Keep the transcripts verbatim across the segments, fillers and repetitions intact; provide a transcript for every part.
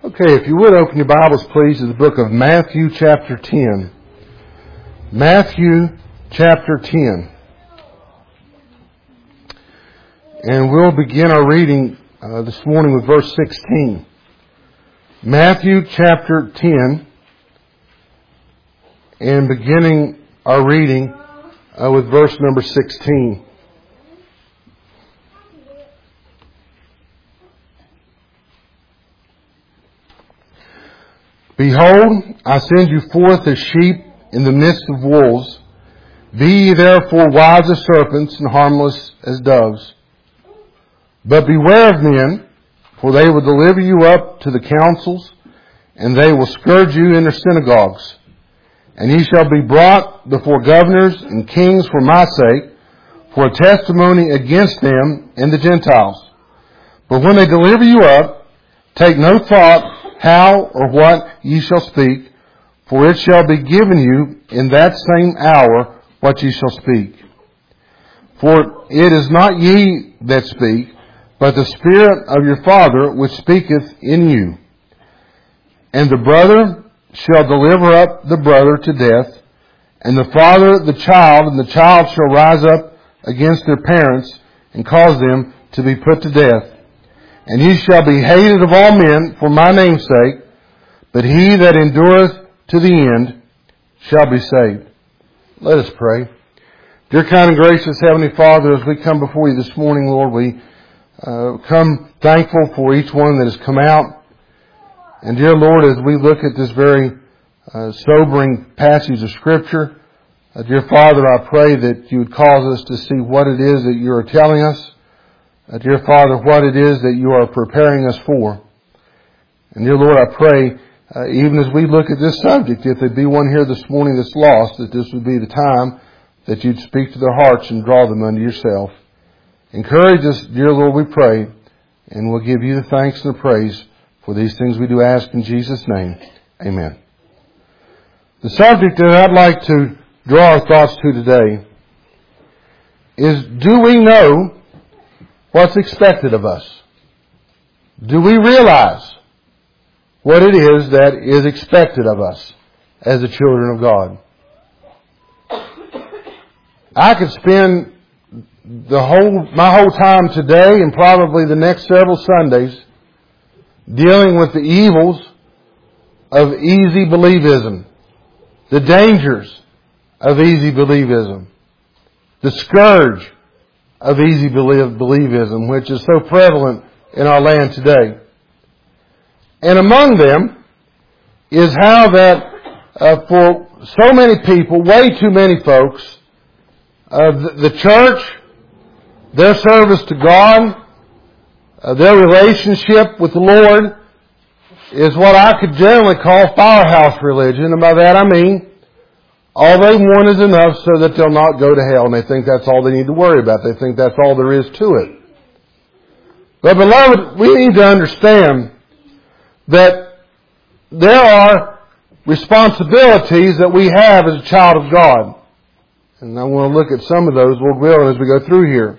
Okay, if you would open your Bibles, please, to the book of Matthew chapter ten. Matthew chapter ten. And we'll begin our reading uh, this morning with verse sixteen. Matthew chapter ten, and beginning our reading uh, with verse number sixteen. Behold, I send you forth as sheep in the midst of wolves. Be ye therefore wise as serpents and harmless as doves. But beware of men, for they will deliver you up to the councils, and they will scourge you in their synagogues. And ye shall be brought before governors and kings for my sake, for a testimony against them and the Gentiles. But when they deliver you up, take no thought how or what ye shall speak, for it shall be given you in that same hour what ye shall speak. For it is not ye that speak, but the Spirit of your Father which speaketh in you. And the brother shall deliver up the brother to death, and the father the child, and the child shall rise up against their parents, and cause them to be put to death. And ye shall be hated of all men for my name's sake, but he that endureth to the end shall be saved. Let us pray. Dear kind and gracious Heavenly Father, as we come before you this morning, Lord, we uh, come thankful for each one that has come out. And dear Lord, as we look at this very uh, sobering passage of Scripture, uh, dear Father, I pray that you would cause us to see what it is that you are telling us. Uh, dear Father, what it is that you are preparing us for. And dear Lord, I pray, uh, even as we look at this subject, if there be one here this morning that's lost, that this would be the time that you'd speak to their hearts and draw them unto yourself. Encourage us, dear Lord, we pray, and we'll give you the thanks and the praise for these things we do ask in Jesus' name. Amen. The subject that I'd like to draw our thoughts to today is, do we know what's expected of us? Do we realize what it is that is expected of us as the children of God? I could spend the whole, my whole time today and probably the next several Sundays dealing with the evils of easy believism, the dangers of easy believism, the scourge of easy believism, which is so prevalent in our land today. And among them is how that uh, for so many people, way too many folks, uh, the, the church, their service to God, uh, their relationship with the Lord is what I could generally call firehouse religion. And by that I mean all they want is enough so that they'll not go to hell, and they think that's all they need to worry about. They think that's all there is to it. But beloved, we need to understand that there are responsibilities that we have as a child of God. And I want to look at some of those, Lord willing, as we go through here.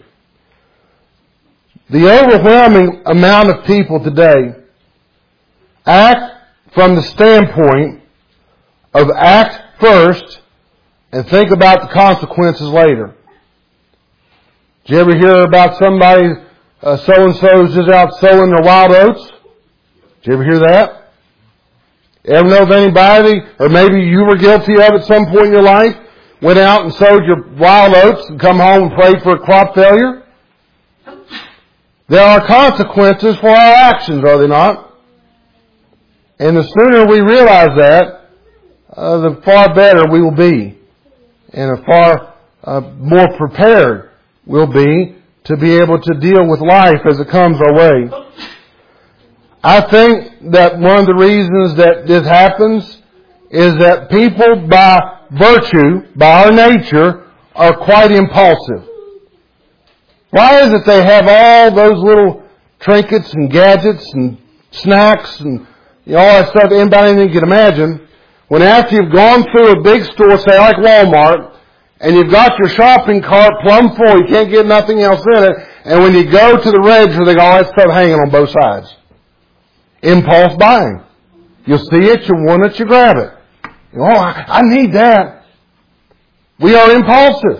The overwhelming amount of people today act from the standpoint of act first and think about the consequences later. Did you ever hear about somebody, uh, so-and-so is just out sowing their wild oats? Did you ever hear that? Ever know of anybody, or maybe you were guilty of at some point in your life, went out and sowed your wild oats and come home and prayed for a crop failure? There are consequences for our actions, are there not? And the sooner we realize that, uh, the far better we will be. And the far uh, more prepared we'll be to be able to deal with life as it comes our way. I think that one of the reasons that this happens is that people by virtue, by our nature, are quite impulsive. Why is it they have all those little trinkets and gadgets and snacks and you know, all that stuff anybody you can imagine, when after you've gone through a big store, say like Walmart, and you've got your shopping cart plumb full, you can't get nothing else in it, and when you go to the register, they got all that stuff hanging on both sides. impulse buying. You'll see it, you want it, you grab it. Oh, I, I need that. We are impulsive.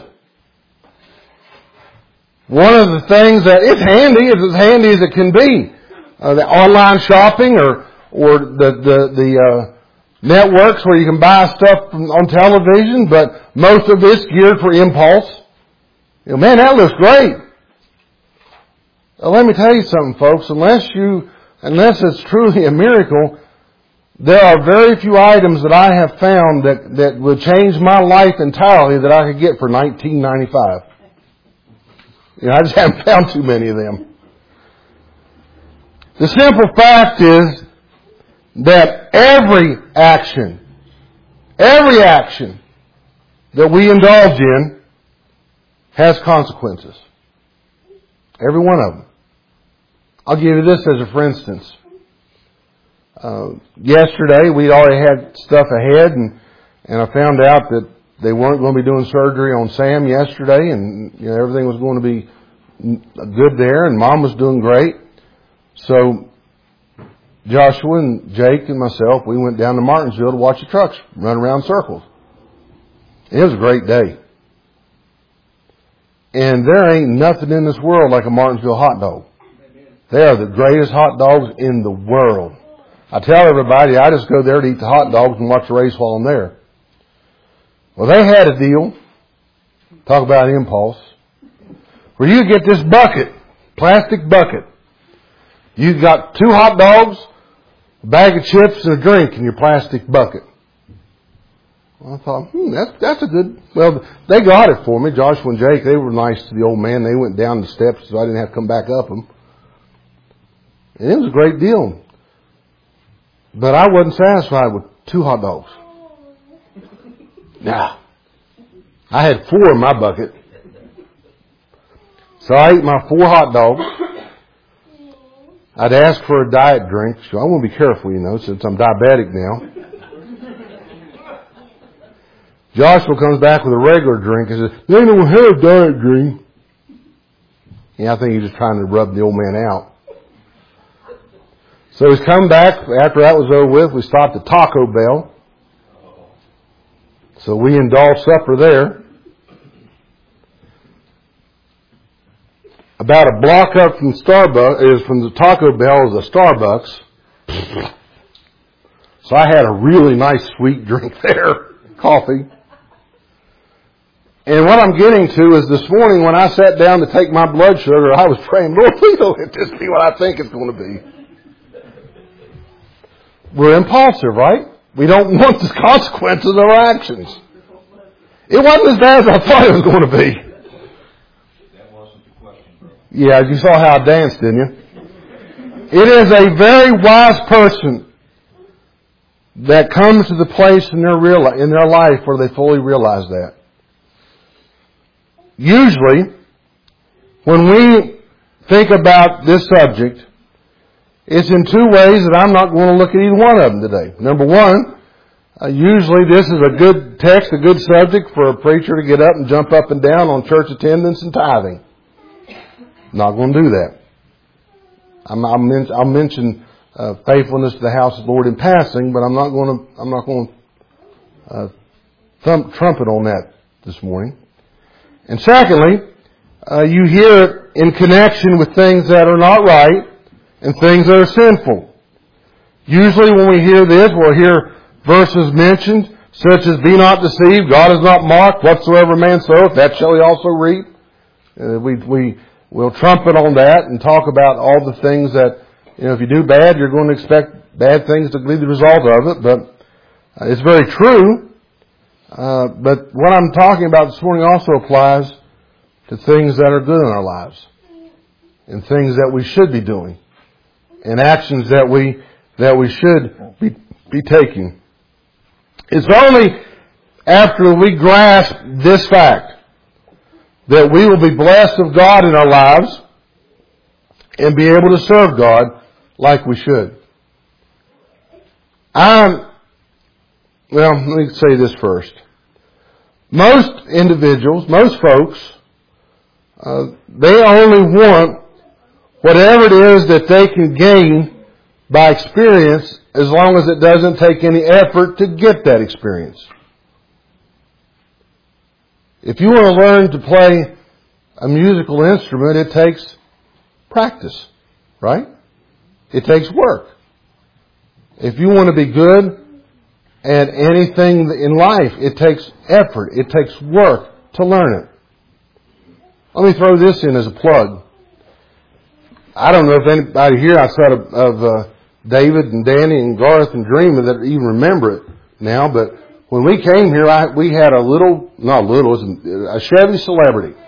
One of the things that it's handy, it's as handy as it can be. Uh, the online shopping or or the the, the uh, networks where you can buy stuff from, on television, but most of it's geared for impulse. You know, man, that looks great. Now, let me tell you something, folks. Unless you, unless it's truly a miracle, there are very few items that I have found that that would change my life entirely that I could get for nineteen ninety-five. You know, I just haven't found too many of them. The simple fact is that every action, every action that we indulge in has consequences. Every one of them. I'll give you this as a for instance. Uh, yesterday we already had stuff ahead and, and I found out that they weren't going to be doing surgery on Sam yesterday and you know, everything was going to be good there and Mom was doing great. So Joshua and Jake and myself, we went down to Martinsville to watch the trucks run around circles. It was a great day. And there ain't nothing in this world like a Martinsville hot dog. They are the greatest hot dogs in the world. I tell everybody, I just go there to eat the hot dogs and watch the race while I'm there. Well, they had a deal. Talk about impulse. Where you get this bucket, plastic bucket. You got two hot dogs, a bag of chips, and a drink in your plastic bucket. Well, I thought, hmm, that's, that's a good, well, they got it for me. Joshua and Jake, they were nice to the old man. They went down the steps so I didn't have to come back up them. And it was a great deal. But I wasn't satisfied with two hot dogs. Now, I had four in my bucket. So I ate my four hot dogs. I'd ask for a diet drink. So I want to be careful, you know, since I'm diabetic now. Joshua comes back with a regular drink and says, they don't have a diet drink. Yeah, I think he's just trying to rub the old man out. So he's come back. After that was over with, we stopped at Taco Bell. So we indulged supper there. About a block up from Starbucks, is from the Taco Bell is a Starbucks. So I had a really nice sweet drink there, coffee. And what I'm getting to is this morning when I sat down to take my blood sugar, I was praying, Lord, please don't let this be what I think it's going to be. We're impulsive, right? We don't want the consequences of our actions. It wasn't as bad as I thought it was going to be. That wasn't the question, bro. Yeah, you saw how I danced, didn't you? It is a very wise person that comes to the place in their real in their life where they fully realize that. Usually, when we think about this subject, it's in two ways that I'm not going to look at either one of them today. Number one, uh, usually this is a good text, a good subject for a preacher to get up and jump up and down on church attendance and tithing. Not going to do that. I'm, I'll, men- I'll mention uh, faithfulness to the house of the Lord in passing, but I'm not going to. I'm not going to uh, thump trumpet on that this morning. And secondly, uh, you hear it in connection with things that are not right and things that are sinful. Usually when we hear this, we'll hear verses mentioned, such as, be not deceived, God is not mocked, whatsoever man soweth, that shall he also reap. Uh, we, we, we'll trumpet on that and talk about all the things that, you know, if you do bad, you're going to expect bad things to be the result of it, but uh, it's very true. Uh, but what I'm talking about this morning also applies to things that are good in our lives and things that we should be doing and actions that we that we should be, be taking. It's only after we grasp this fact that we will be blessed of God in our lives and be able to serve God like we should. I'm Well, let me say this first. Most individuals, most folks, uh, they only want whatever it is that they can gain by experience as long as it doesn't take any effort to get that experience. If you want to learn to play a musical instrument, it takes practice, right? It takes work. If you want to be good at anything in life, it takes effort. It takes work to learn it. Let me throw this in as a plug. I don't know if anybody here outside of, of uh, David and Danny and Garth and Dreamer that even remember it now, but when we came here, I, we had a little, not little, it was a Chevy Celebrity.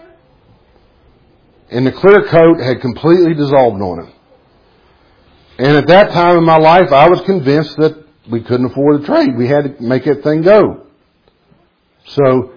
And the clear coat had completely dissolved on it. And at that time in my life, I was convinced that we couldn't afford a trade. We had to make that thing go. So,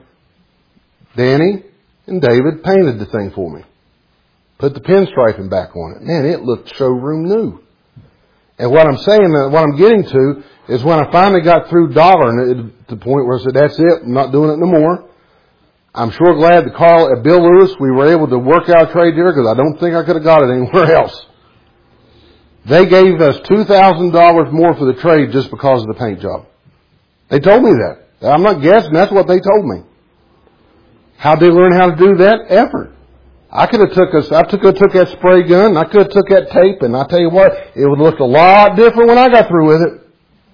Danny and David painted the thing for me. Put the pinstriping back on it. Man, it looked showroom new. And what I'm saying, what I'm getting to, is when I finally got through dollaring it to the point where I said, that's it, I'm not doing it no more. I'm sure glad that Carl at Bill Lewis, we were able to work out a trade deal because I don't think I could have got it anywhere else. They gave us two thousand dollars more for the trade just because of the paint job. They told me that. I'm not guessing, that's what they told me. How'd they learn how to do that? Effort. I could have took a, I took, I took that spray gun, I could have took that tape, and I tell you what, it would look a lot different when I got through with it.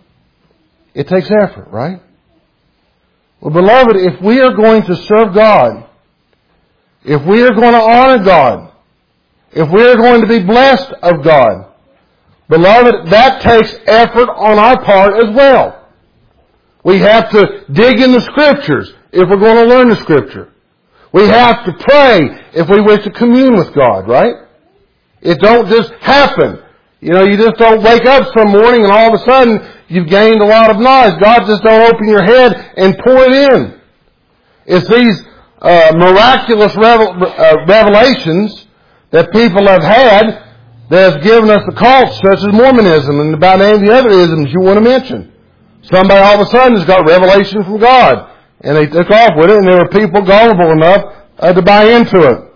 It takes effort, right? Well, beloved, if we are going to serve God, if we are going to honor God, if we are going to be blessed of God, beloved, that takes effort on our part as well. We have to dig in the Scriptures if we're going to learn the Scripture. We have to pray if we wish to commune with God, right? It don't just happen. You know, you just don't wake up some morning and all of a sudden you've gained a lot of knowledge. God just don't open your head and pour it in. It's these uh, miraculous revel- uh, revelations that people have had that has given us the cults such as Mormonism and about any of the other isms you want to mention. Somebody all of a sudden has got revelation from God. And they took off with it, and there were people gullible enough uh, to buy into it.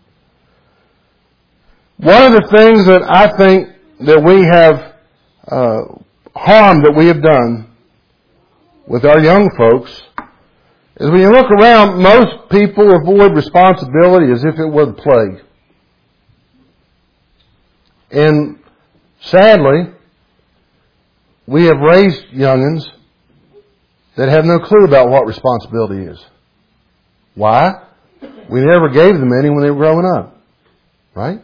One of the things that I think that we have, uh, harm that we have done with our young folks is when you look around, most people avoid responsibility as if it were the plague. And sadly, we have raised young'uns that have no clue about what responsibility is. Why? We never gave them any when they were growing up. Right?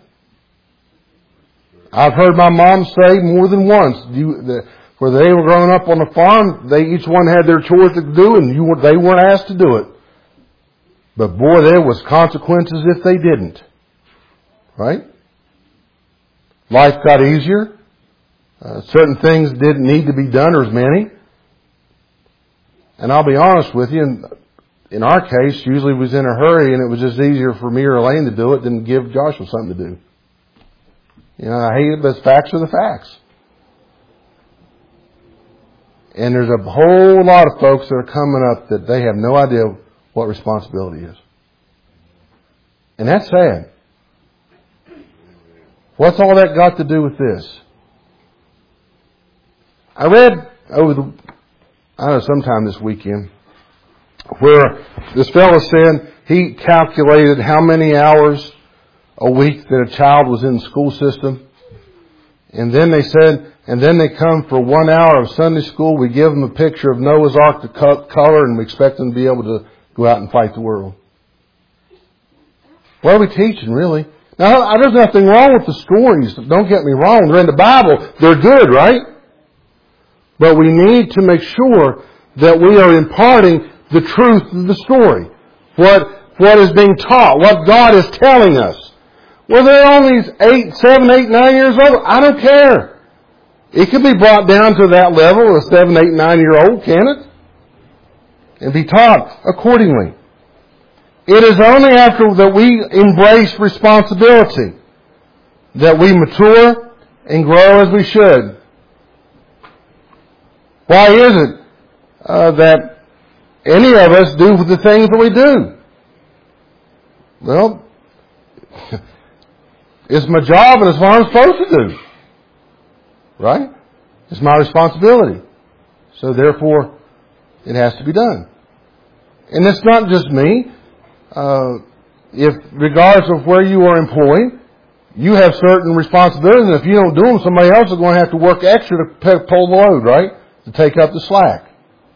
I've heard my mom say more than once, you, the, where they were growing up on the farm, they each one had their chores to do and you were, they weren't asked to do it. But boy, there was consequences if they didn't. Right? Life got easier. Uh, certain things didn't need to be done, or as many. And I'll be honest with you, in, in our case, usually was in a hurry and it was just easier for me or Elaine to do it than give Joshua something to do. You know, I hate it, but facts are the facts. And there's a whole lot of folks that are coming up that they have no idea what responsibility is. And that's sad. What's all that got to do with this? I read over the, I don't know, sometime this weekend, where this fellow said he calculated how many hours a week that a child was in the school system. And then they said, and then they come for one hour of Sunday school, we give them a picture of Noah's Ark to color, and we expect them to be able to go out and fight the world. What are we teaching, really? Now, there's nothing wrong with the stories. Don't get me wrong. They're in the Bible. They're good, right? But we need to make sure that we are imparting the truth of the story. What, what is being taught. What God is telling us. Well, they're only eight, seven, eight, nine years old. I don't care. It can be brought down to that level, a seven, eight, nine year old, can it? And be taught accordingly. It is only after that we embrace responsibility that we mature and grow as we should. Why is it uh, that any of us do the things that we do? Well, it's my job and it's what I'm supposed to do. Right? It's my responsibility. So therefore, it has to be done. And it's not just me. Uh, if, regardless of where you are employed, you have certain responsibilities, and if you don't do them, somebody else is going to have to work extra to pull the load, right? To take up the slack.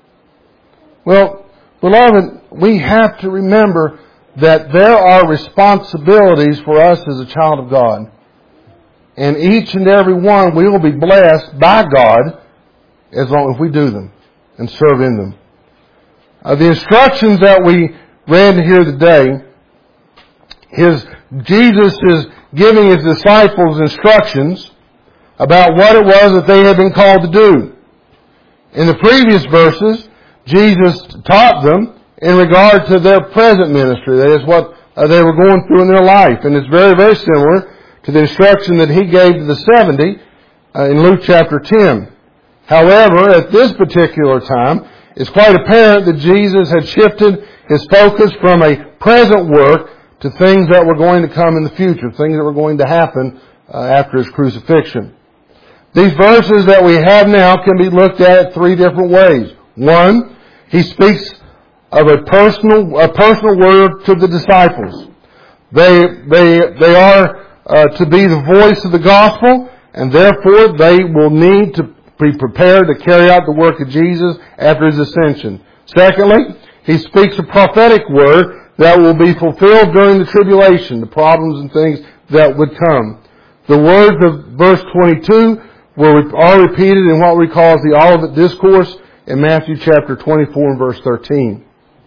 Well, beloved, we have to remember that there are responsibilities for us as a child of God. And each and every one we will be blessed by God as long as we do them and serve in them. Uh, the instructions that we read here today, his, Jesus is giving his disciples instructions about what it was that they had been called to do. In the previous verses, Jesus taught them in regard to their present ministry. That is what uh, they were going through in their life. And it's very, very similar to the instruction that he gave to the seventy uh, in Luke chapter ten. However, at this particular time, it's quite apparent that Jesus had shifted his focus from a present work to things that were going to come in the future, things that were going to happen uh, after his crucifixion. These verses that we have now can be looked at three different ways. One, he speaks of a personal, a personal word to the disciples. They, they, they are uh, to be the voice of the gospel, and therefore they will need to be prepared to carry out the work of Jesus after his ascension. Secondly, he speaks a prophetic word that will be fulfilled during the tribulation, the problems and things that would come. The words of verse twenty-two were are repeated in what we call the Olivet Discourse in Matthew chapter twenty-four and verse thirteen,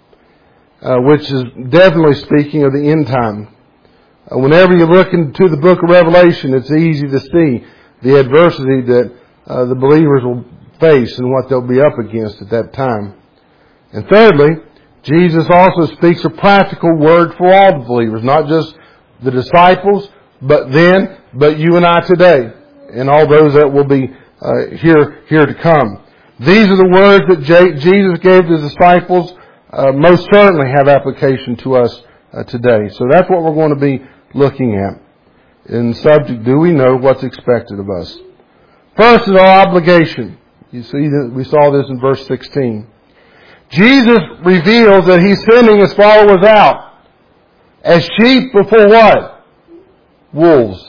uh, which is definitely speaking of the end time. Uh, whenever you look into the book of Revelation, it's easy to see the adversity that uh, the believers will face and what they'll be up against at that time. And thirdly, Jesus also speaks a practical word for all the believers, not just the disciples, but then, but you and I today, and all those that will be uh, here here to come. These are the words that J- Jesus gave to his disciples, uh, most certainly have application to us uh, today. So that's what we're going to be looking at. In the subject, do we know what's expected of us? First is our obligation. You see that we saw this in verse sixteen. Jesus reveals that he's sending his followers out as sheep before what? Wolves.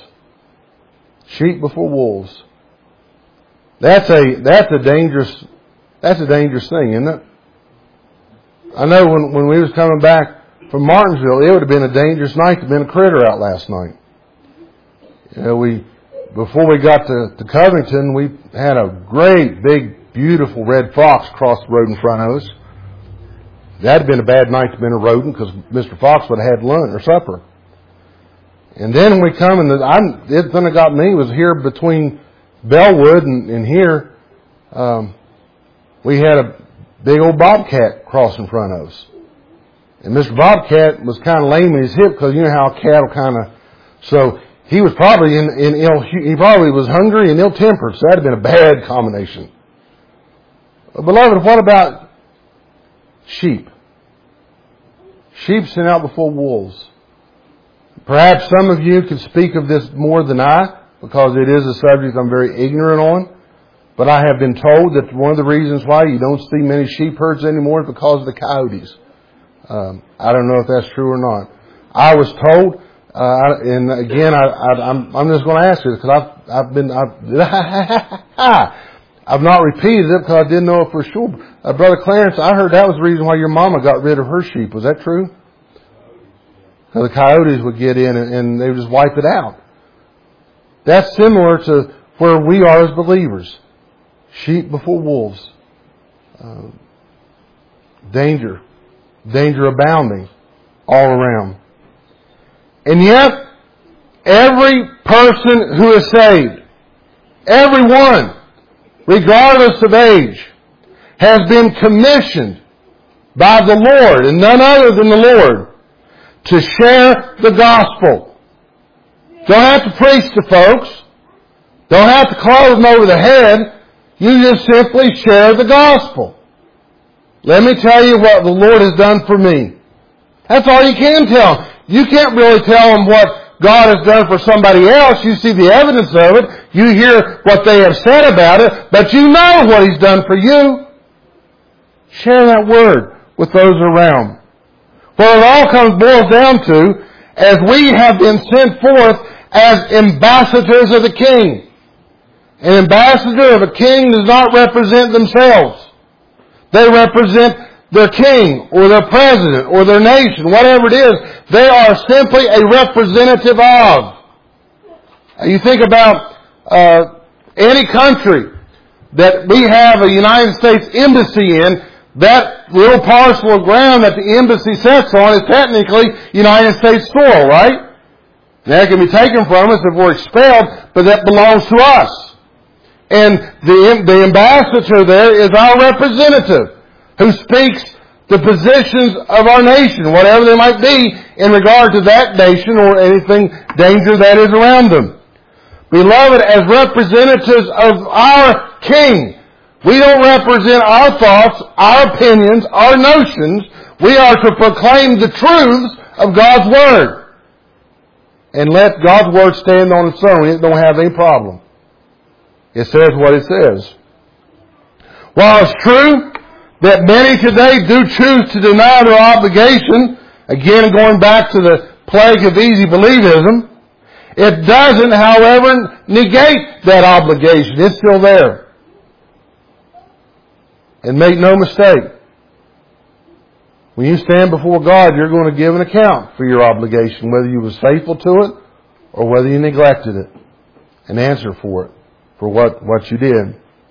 Sheep before wolves. That's a that's a dangerous that's a dangerous thing, isn't it? I know when when we was coming back from Martinsville, it would have been a dangerous night to have been a critter out last night. You know, we before we got to, to Covington, we had a great, big, beautiful red fox cross the road in front of us. That had been a bad night to have been a rodent because Mister Fox would have had lunch or supper. And then we come and the, I, the thing that got me was here between Bellwood and, and here, um, we had a big old bobcat cross in front of us. And Mister Bobcat was kind of lame in his hip because you know how cattle kind of, so he was probably in, in ill, he probably was hungry and ill-tempered, so that had been a bad combination. Beloved, what about sheep? Sheep sent out before wolves. Perhaps some of you could speak of this more than I, because it is a subject I'm very ignorant on. But I have been told that one of the reasons why you don't see many sheep herds anymore is because of the coyotes. Um, I don't know if that's true or not. I was told, uh, and again, I, I, I'm, I'm just going to ask you because I've, I've been, I've, I've not repeated it because I didn't know it for sure. Uh, Brother Clarence, I heard that was the reason why your mama got rid of her sheep. Was that true? Because the coyotes would get in and, and they would just wipe it out. That's similar to where we are as believers. Sheep before wolves. Uh, danger. Danger abounding all around. And yet, every person who is saved, everyone, regardless of age, has been commissioned by the Lord, and none other than the Lord, to share the gospel. Don't have to preach to folks. Don't have to close them over the head. You just simply share the gospel. Let me tell you what the Lord has done for me. That's all you can tell them. You can't really tell them what God has done for somebody else. You see the evidence of it. You hear what they have said about it. But you know what He's done for you. Share that word with those around. What it all comes boils down to, as we have been sent forth as ambassadors of the King. An ambassador of a king does not represent themselves. They represent their king or their president or their nation, whatever it is. They are simply a representative of. You think about uh, any country that we have a United States embassy in, that little parcel of ground that the embassy sits on is technically United States soil, right? Now it can be taken from us if we're expelled, but that belongs to us. And the, the ambassador there is our representative who speaks the positions of our nation, whatever they might be, in regard to that nation or anything danger that is around them. Beloved, as representatives of our King, we don't represent our thoughts, our opinions, our notions. We are to proclaim the truths of God's Word. And let God's Word stand on its own. It don't have any problem. It says what it says. While it's true that many today do choose to deny their obligation, again going back to the plague of easy believism, it doesn't, however, negate that obligation. It's still there. And make no mistake, when you stand before God, you're going to give an account for your obligation, whether you was faithful to it or whether you neglected it, and answer for it, for what, what you did.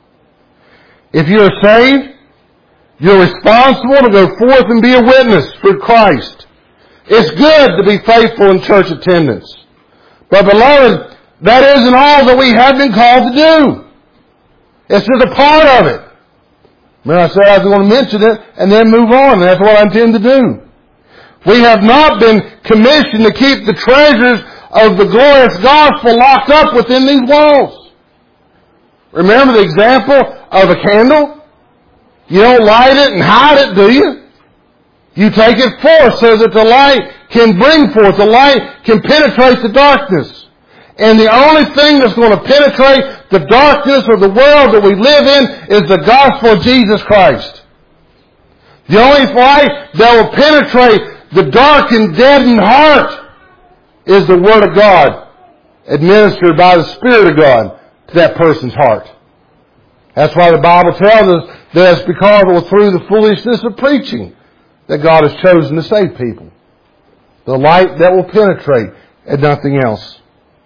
If you're saved, you're responsible to go forth and be a witness for Christ. It's good to be faithful in church attendance. But beloved, that isn't all that we have been called to do. It's just a part of it. Remember I said I was going to mention it and then move on. And that's what I intend to do. We have not been commissioned to keep the treasures of the glorious gospel locked up within these walls. Remember the example of a candle? You don't light it and hide it, do you? You take it forth so that the light can bring forth, the light can penetrate the darkness. And the only thing that's going to penetrate the darkness of the world that we live in is the gospel of Jesus Christ. The only light that will penetrate the dark and deadened heart is the Word of God, administered by the Spirit of God to that person's heart. That's why the Bible tells us that it's because it was through the foolishness of preaching that God has chosen to save people. The light that will penetrate and nothing else.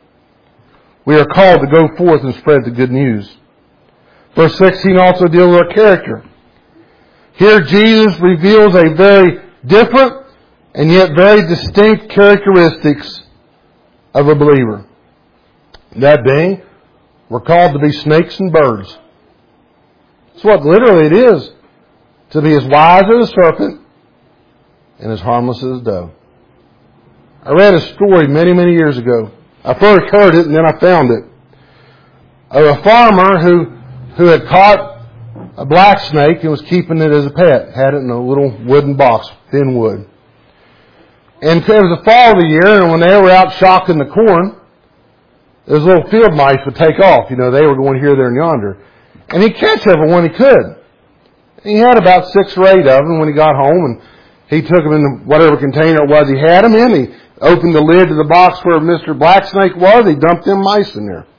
We are called to go forth and spread the good news. Verse sixteen also deals with our character. Here Jesus reveals a very different and yet very distinct characteristics of a believer. That being, we're called to be snakes and birds. That's what literally it is. To be as wise as a serpent and as harmless as a dove. I read a story many, many years ago. I first heard it and then I found it. Of a farmer who, who had caught a black snake and was keeping it as a pet. Had it in a little wooden box, thin wood. And it was the fall of the year, and when they were out shocking the corn, those little field mice would take off. You know, they were going here, there, and yonder. And he'd catch every one he could. He had about six or eight of them when he got home, and he took them in whatever container it was he had them in. He opened the lid to the box where Mister Blacksnake was. He dumped them mice in there.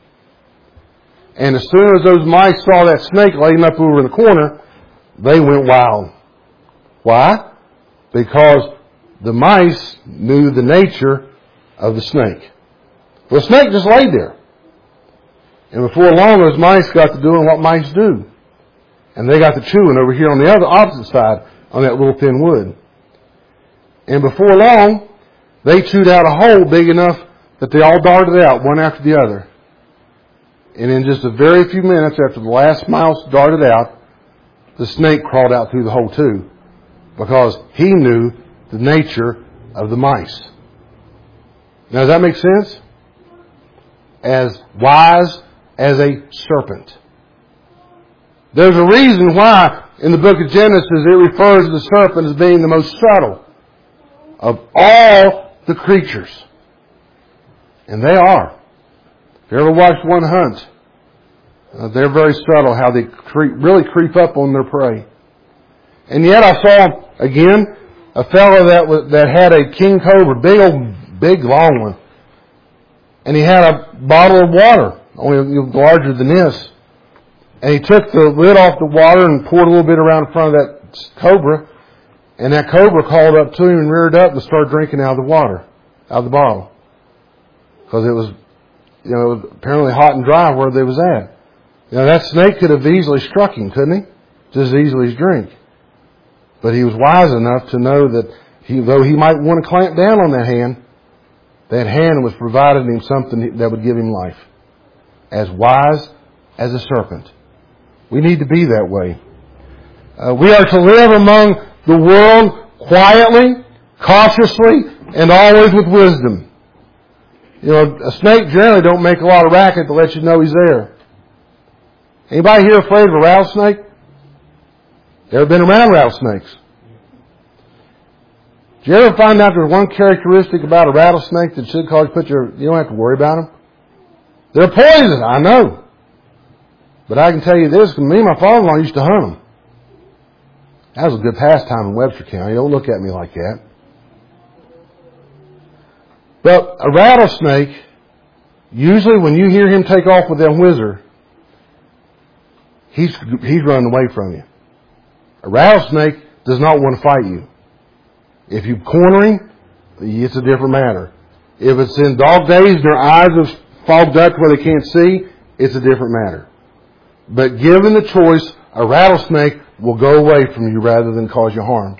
And as soon as those mice saw that snake laying up over in the corner, they went wild. Why? Because the mice knew the nature of the snake. Well, the snake just laid there. And before long, those mice got to doing what mice do. And they got to chewing over here on the other opposite side on that little thin wood. And before long, they chewed out a hole big enough that they all darted out, one after the other. And in just a very few minutes after the last mouse darted out, the snake crawled out through the hole too, because he knew the nature of the mice. Now, does that make sense? As wise as a serpent. There's a reason why in the book of Genesis it refers to the serpent as being the most subtle of all the creatures. And they are. If you ever watched one hunt, uh, they're very subtle how they creep, really creep up on their prey. And yet I saw, again, a fellow that was, that had a king cobra, big old, big long one. And he had a bottle of water, only larger than this. And he took the lid off the water and poured a little bit around in front of that cobra. And that cobra called up to him and reared up and started drinking out of the water, out of the bottle. Because it was, you know, it was apparently hot and dry where they was at. Now that snake could have easily struck him, couldn't he? Just as easily as drink. But he was wise enough to know that he, though he might want to clamp down on that hand, that hand was providing him something that would give him life. As wise as a serpent. We need to be that way. Uh, we are to live among the world quietly, cautiously, and always with wisdom. You know, a snake generally don't make a lot of racket to let you know he's there. Anybody here afraid of a rattlesnake? Ever been around rattlesnakes? Did you ever find out there's one characteristic about a rattlesnake that should cause you put your, you don't have to worry about them? They're poison, I know. But I can tell you this, me and my father-in-law used to hunt them. That was a good pastime in Webster County. Don't look at me like that. But a rattlesnake, usually when you hear him take off with that whizzer, he's, he's running away from you. A rattlesnake does not want to fight you. If you corner him, it's a different matter. If it's in dog days and their eyes have fogged up where they can't see, it's a different matter. But given the choice, a rattlesnake will go away from you rather than cause you harm.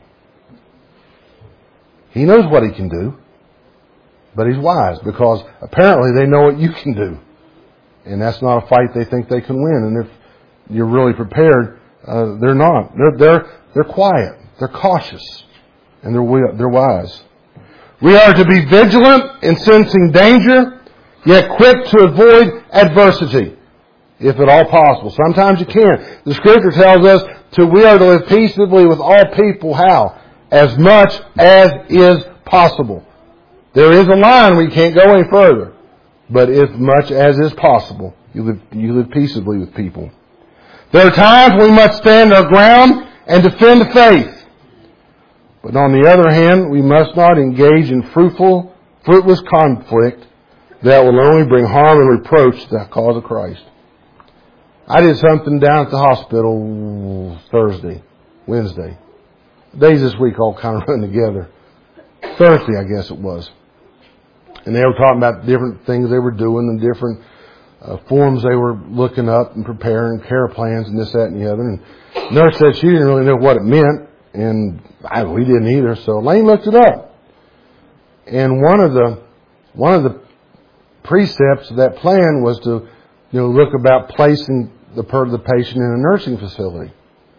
He knows what he can do, but he's wise because apparently they know what you can do. And that's not a fight they think they can win. And if you're really prepared, uh, they're not. They're, they're, they're quiet. They're cautious. And they're, they're wise. We are to be vigilant in sensing danger, yet quick to avoid adversity, if at all possible. Sometimes you can't. The Scripture tells us to we are to live peaceably with all people. How? As much as is possible. There is a line where you can't go any further. But as much as is possible, you live, you live peaceably with people. There are times we must stand our ground and defend the faith. But on the other hand, we must not engage in fruitful, fruitless conflict that will only bring harm and reproach to the cause of Christ. I did something down at the hospital Thursday, Wednesday. Days this week all kind of run together. Thursday, I guess it was. And they were talking about different things they were doing and different uh, forms they were looking up and preparing, care plans and this, that, and the other. And the nurse said she didn't really know what it meant. And I, we didn't either. So Lane looked it up. And one of the one of the precepts of that plan was to, you know, look about placing the per the patient in a nursing facility.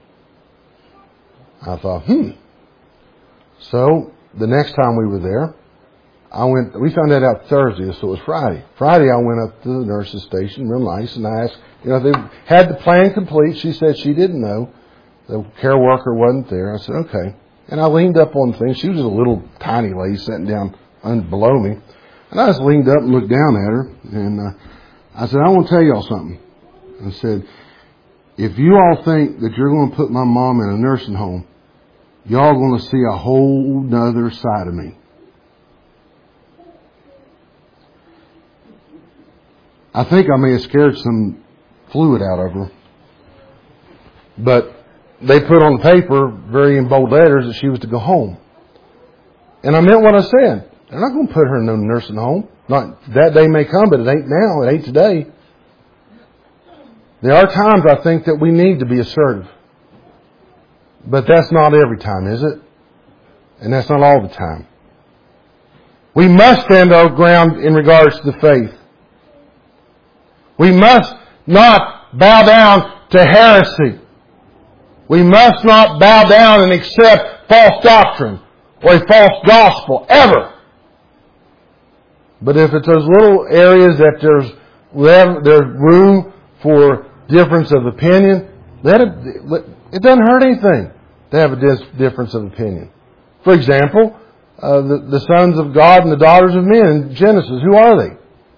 I thought, hmm. So the next time we were there, I went. We found that out Thursday, so it was Friday. Friday, I went up to the nurse's station, real nice, and I asked, you know, if they had the plan complete. She said she didn't know. The care worker wasn't there. I said, okay. And I leaned up on the thing. She was a little tiny lady sitting down below me. And I just leaned up and looked down at her. And uh, I said, I want to tell y'all something. I said, if you all think that you're going to put my mom in a nursing home, y'all going to see a whole nother side of me. I think I may have scared some fluid out of her. But they put on the paper, very in bold letters, that she was to go home. And I meant what I said. They're not going to put her in no nursing home. Not that day may come, but it ain't now. It ain't today. There are times I think that we need to be assertive. But that's not every time, is it? And that's not all the time. We must stand our ground in regards to the faith. We must not bow down to heresy. We must not bow down and accept false doctrine or a false gospel, ever. But if it's those little areas that there's there's room for difference of opinion, let it, it doesn't hurt anything to have a difference of opinion. For example, uh, the, the sons of God and the daughters of men in Genesis, who are they?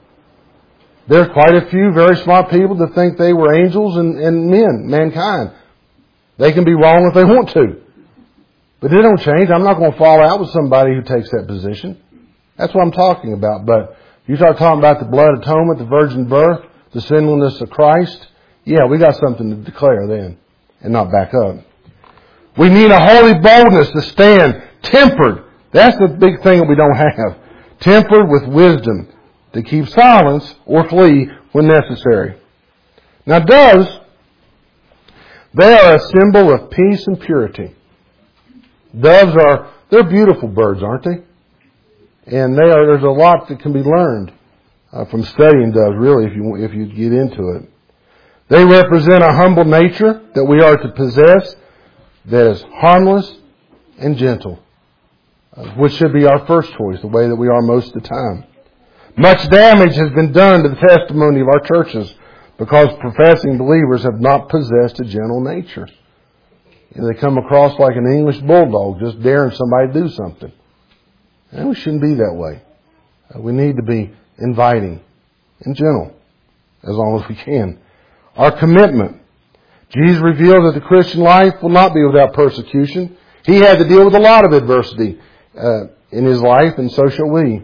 There's quite a few very smart people that think they were angels and, and men, mankind. They can be wrong if they want to. But it don't change. I'm not going to fall out with somebody who takes that position. That's what I'm talking about. But you start talking about the blood atonement, the virgin birth, the sinlessness of Christ, yeah, we got something to declare then and not back up. We need a holy boldness to stand tempered. That's the big thing that we don't have. Tempered with wisdom to keep silence or flee when necessary. Now doves, they are a symbol of peace and purity. Doves are, they're beautiful birds, aren't they? And they are, there's a lot that can be learned uh, from studying doves, really, if you, if you get into it. They represent a humble nature that we are to possess that is harmless and gentle, uh, which should be our first choice, the way that we are most of the time. Much damage has been done to the testimony of our churches because professing believers have not possessed a gentle nature. You know, they come across like an English bulldog, just daring somebody to do something. And we shouldn't be that way. Uh, we need to be inviting and gentle as long as we can. Our commitment. Jesus revealed that the Christian life will not be without persecution. He had to deal with a lot of adversity uh, in his life, and so shall we.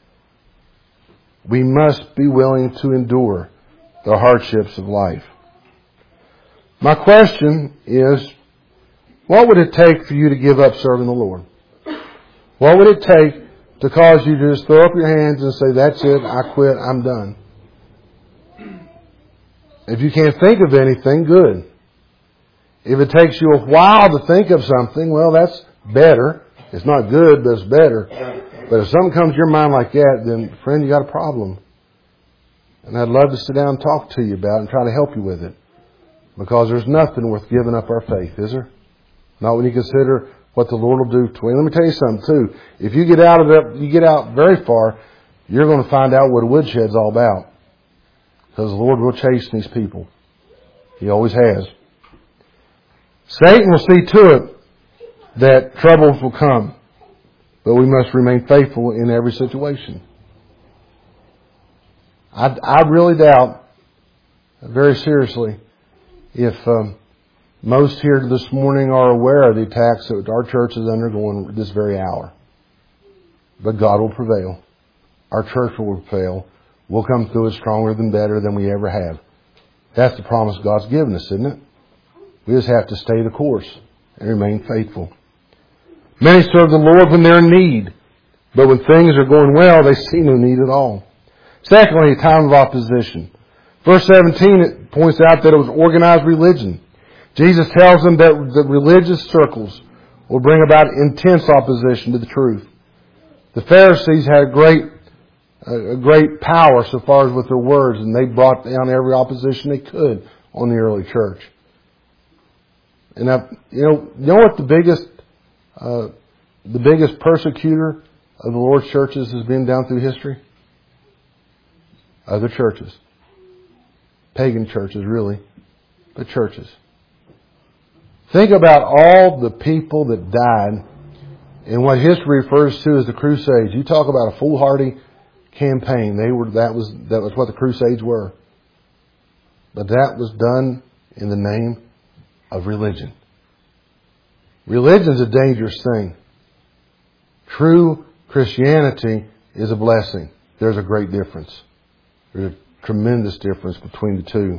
We must be willing to endure the hardships of life. My question is, what would it take for you to give up serving the Lord? What would it take to cause you to just throw up your hands and say, that's it, I quit, I'm done? If you can't think of anything, good. If it takes you a while to think of something, well, that's better. It's not good, but it's better. But if something comes to your mind like that, then, friend, you got a problem. And I'd love to sit down and talk to you about it and try to help you with it. Because there's nothing worth giving up our faith, is there? Not when you consider what the Lord will do to you. Let me tell you something, too. If you get out of it, you get out very far, you're going to find out what a woodshed's all about. Because the Lord will chasten these people. He always has. Satan will see to it that troubles will come. But we must remain faithful in every situation. I, I really doubt, very seriously, if um, most here this morning are aware of the attacks that our church is undergoing this very hour. But God will prevail. Our church will prevail. We'll come through it stronger than better than we ever have. That's the promise God's given us, isn't it? We just have to stay the course and remain faithful. Many serve the Lord when they're in need, but when things are going well, they see no need at all. Secondly, a time of opposition. Verse seventeen, it points out that it was organized religion. Jesus tells them that the religious circles will bring about intense opposition to the truth. The Pharisees had a great, a great power so far as with their words, and they brought down every opposition they could on the early church. And I, you know, you know what the biggest, uh, the biggest persecutor of the Lord's churches has been down through history? Other churches. Pagan churches, really. But churches. Think about all the people that died in what history refers to as the Crusades. You talk about a foolhardy campaign. They were, that was, that was what the Crusades were. But that was done in the name of religion. Religion is a dangerous thing. True Christianity is a blessing. There's a great difference. There's a tremendous difference between the two.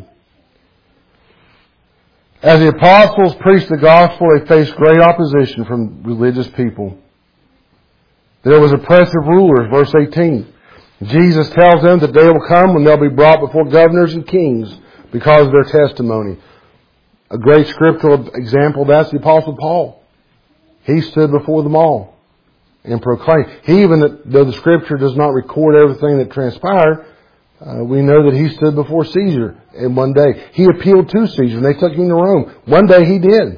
As the apostles preached the gospel, they faced great opposition from religious people. There was oppressive rulers, verse eighteen. Jesus tells them that they will come when they'll be brought before governors and kings because of their testimony. A great scriptural example of that's the Apostle Paul. He stood before them all and proclaimed. He even, though the Scripture does not record everything that transpired, uh, we know that he stood before Caesar. And one day he appealed to Caesar, and they took him to Rome. One day he did.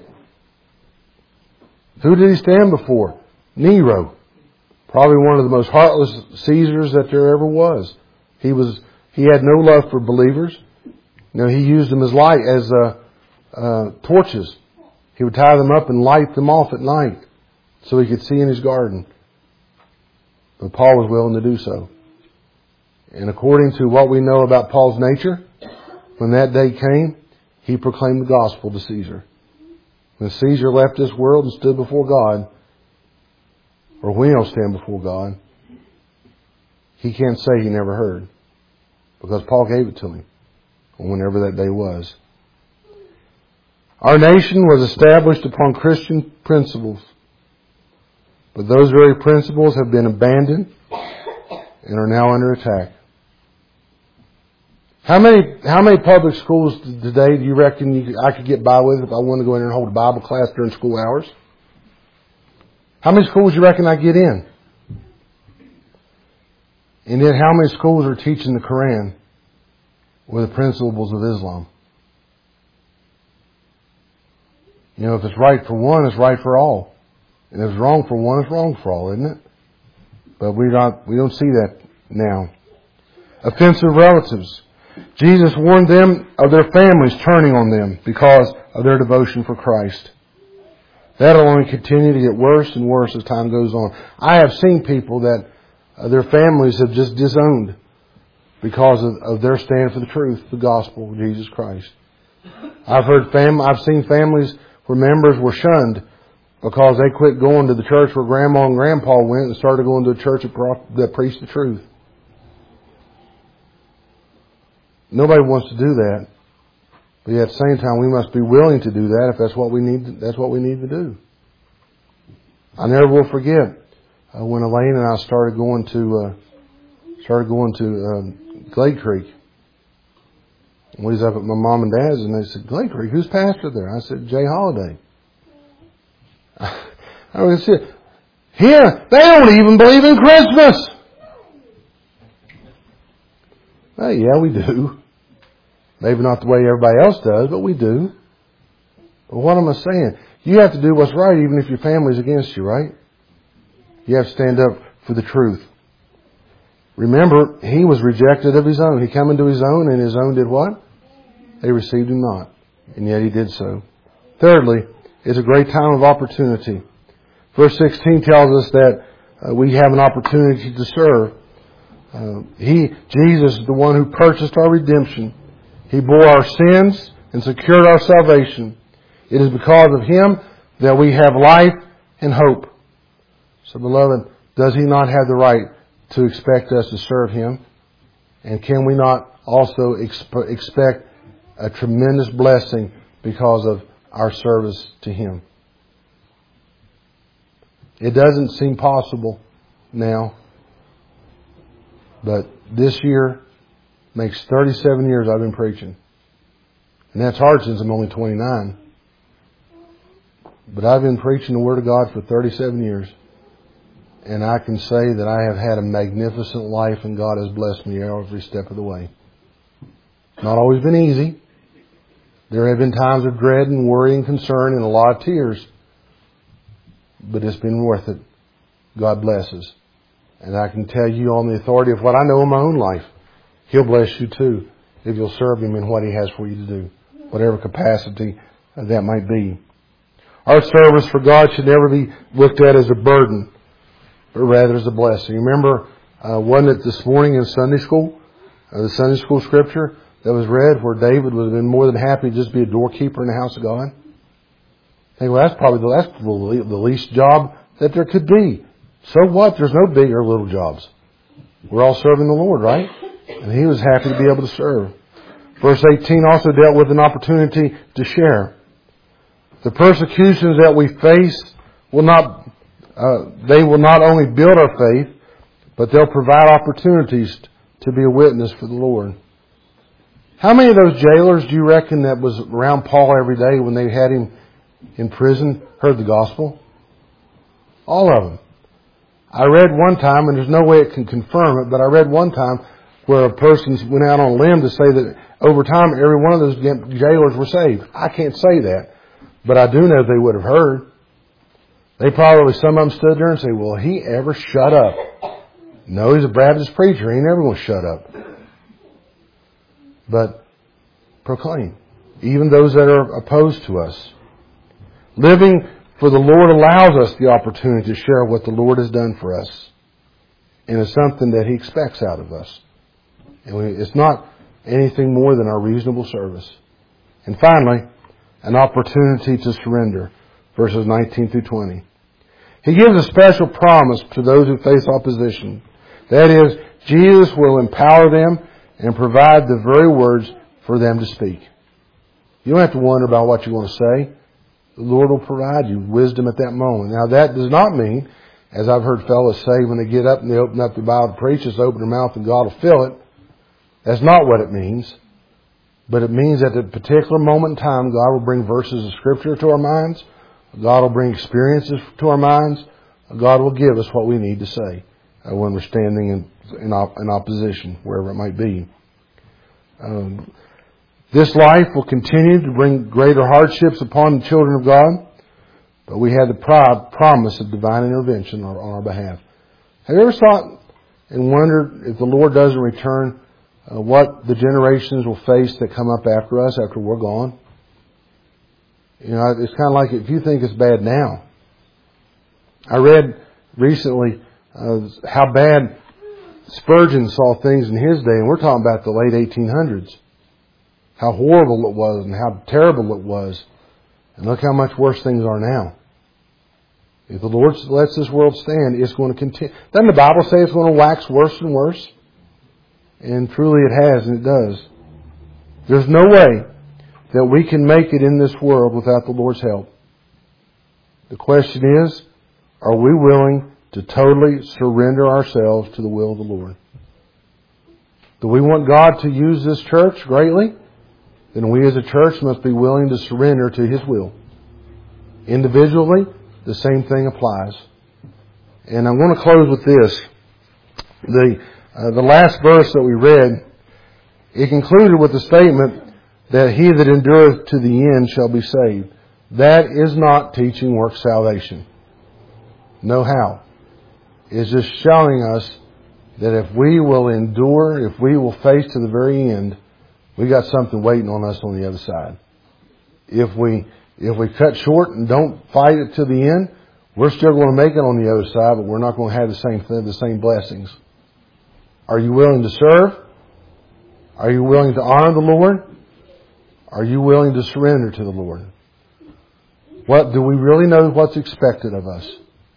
Who did he stand before? Nero. Probably one of the most heartless Caesars that there ever was. He was. He had no love for believers. You know, he used them as light as uh, uh, torches. He would tie them up and light them off at night so he could see in his garden. But Paul was willing to do so. And according to what we know about Paul's nature, when that day came, he proclaimed the gospel to Caesar. When Caesar left this world and stood before God, or when he'll stand before God, he can't say he never heard, because Paul gave it to him, whenever that day was. Our nation was established upon Christian principles, but those very principles have been abandoned and are now under attack. How many how many public schools today do you reckon you could, I could get by with if I wanted to go in there and hold a Bible class during school hours? How many schools do you reckon I get in? And then how many schools are teaching the Quran or the principles of Islam? You know, if it's right for one, it's right for all. And if it's wrong for one, it's wrong for all, isn't it? But we don't, we don't see that now. Offensive relatives. Jesus warned them of their families turning on them because of their devotion for Christ. That'll only continue to get worse and worse as time goes on. I have seen people that uh, their families have just disowned because of, of their stand for the truth, the gospel of Jesus Christ. I've heard fam- I've seen families where members were shunned because they quit going to the church where Grandma and Grandpa went and started going to a church that, pro- that preached the truth. Nobody wants to do that. But yet at the same time, we must be willing to do that if that's what we need to, that's what we need to do. I never will forget uh, when Elaine and I started going to uh, started going to um, Glade Creek. We was up at my mom and dad's, and they said, "Glade Creek, who's pastor there?" I said, "Jay Holiday." I was saying, here they don't even believe in Christmas. Well, yeah, we do. Maybe not the way everybody else does, but we do. But what am I saying? You have to do what's right even if your family's against you, right? You have to stand up for the truth. Remember, he was rejected of his own. He came into his own, and his own did what? They received him not. And yet he did so. Thirdly, it's a great time of opportunity. Verse sixteen tells us that uh, we have an opportunity to serve. Uh, he, Jesus, is the one who purchased our redemption. He bore our sins and secured our salvation. It is because of Him that we have life and hope. So, beloved, does He not have the right to expect us to serve Him? And can we not also exp- expect a tremendous blessing because of our service to Him? It doesn't seem possible now, but this year makes thirty-seven years I've been preaching. And that's hard since I'm only twenty-nine. But I've been preaching the Word of God for thirty-seven years. And I can say that I have had a magnificent life, and God has blessed me every step of the way. Not always been easy. There have been times of dread and worry and concern and a lot of tears. But it's been worth it. God blesses. And I can tell you on the authority of what I know in my own life, He'll bless you too if you'll serve Him in what He has for you to do, whatever capacity that might be. Our service for God should never be looked at as a burden, but rather as a blessing. Remember, uh, wasn't it this morning in Sunday school, uh, the Sunday school scripture that was read where David would have been more than happy to just be a doorkeeper in the house of God? I think, well, that's probably the, that's the least job that there could be. So what? There's no big or little jobs. We're all serving the Lord, right? And he was happy to be able to serve. Verse eighteen also dealt with an opportunity to share. The persecutions that we face will not, uh, they will not only build our faith, but they'll provide opportunities to be a witness for the Lord. How many of those jailers do you reckon that was around Paul every day when they had him in prison heard the gospel? All of them. I read one time, and there's no way it can confirm it, but I read one time where a person went out on a limb to say that over time every one of those jailers were saved. I can't say that, but I do know they would have heard. They probably, some of them stood there and say, "Will he ever shut up?" No, he's a Baptist preacher. He never will shut up. But proclaim, even those that are opposed to us. Living for the Lord allows us the opportunity to share what the Lord has done for us. And it's something that He expects out of us. And we, it's not anything more than our reasonable service. And finally, an opportunity to surrender, verses nineteen through twenty. He gives a special promise to those who face opposition. That is, Jesus will empower them and provide the very words for them to speak. You don't have to wonder about what you want to say. The Lord will provide you wisdom at that moment. Now that does not mean, as I've heard fellows say when they get up and they open up the Bible to preach, just open their mouth and God will fill it. That's not what it means. But it means that at a particular moment in time, God will bring verses of Scripture to our minds. God will bring experiences to our minds. God will give us what we need to say uh, when we're standing in, in, op- in opposition, wherever it might be. Um, this life will continue to bring greater hardships upon the children of God, but we have the pro- promise of divine intervention on, on our behalf. Have you ever thought and wondered if the Lord doesn't return, uh, what the generations will face that come up after us, after we're gone? You know, it's kind of like if you think it's bad now. I read recently uh, how bad Spurgeon saw things in his day, and we're talking about the late eighteen hundreds. How horrible it was and how terrible it was. And look how much worse things are now. If the Lord lets this world stand, it's going to continue. Doesn't the Bible say it's going to wax worse and worse? And truly it has, and it does. There's no way that we can make it in this world without the Lord's help. The question is, are we willing to totally surrender ourselves to the will of the Lord? Do we want God to use this church greatly? Then we as a church must be willing to surrender to His will. Individually, the same thing applies. And I want to close with this. The, uh, the last verse that we read, it concluded with the statement that he that endureth to the end shall be saved. That is not teaching works salvation. No how. It's just showing us that if we will endure, if we will face to the very end, we got something waiting on us on the other side. If we if we cut short and don't fight it to the end, we're still going to make it on the other side, but we're not going to have the same thing, the same blessings. Are you willing to serve? Are you willing to honor the Lord? Are you willing to surrender to the Lord? What do we really know what's expected of us?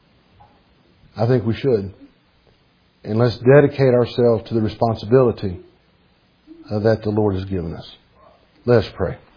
I think we should. And let's dedicate ourselves to the responsibility uh, that the Lord has given us. Let us pray.